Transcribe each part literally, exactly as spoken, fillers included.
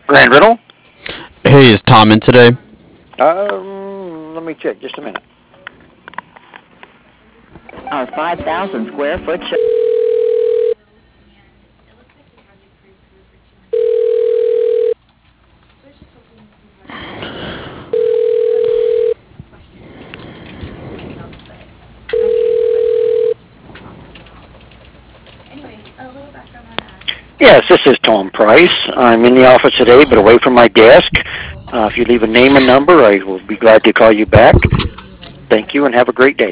Grand Riddle? Hey, is Tom in today? Um, let me check just a minute. Our five thousand square foot show. Yes, this is Tom Price. I'm in the office today, but away from my desk. Uh, if you leave a name and number, I will be glad to call you back. Thank you, and have a great day.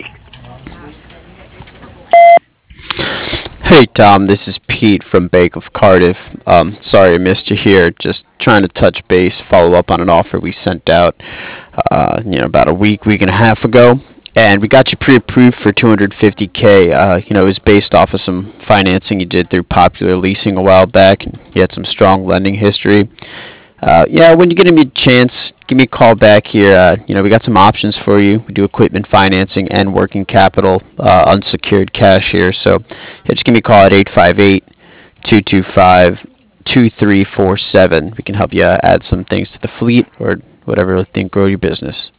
Hey, Tom, this is Pete from Bank of Cardiff. Um, sorry I missed you here. Just trying to touch base, follow up on an offer we sent out, uh, you know, about a week, week and a half ago. And we got you pre-approved for two hundred fifty k. Uh, you know, it was based off of some financing you did through Popular Leasing a while back. And you had some strong lending history. Uh, yeah, when you get me a chance, give me a call back here. Uh, you know, we got some options for you. We do equipment financing and working capital, uh, unsecured cash here. So, yeah, just give me a call at eight five eight, two two five, two three four seven. We can help you uh, add some things to the fleet or whatever you think grow your business.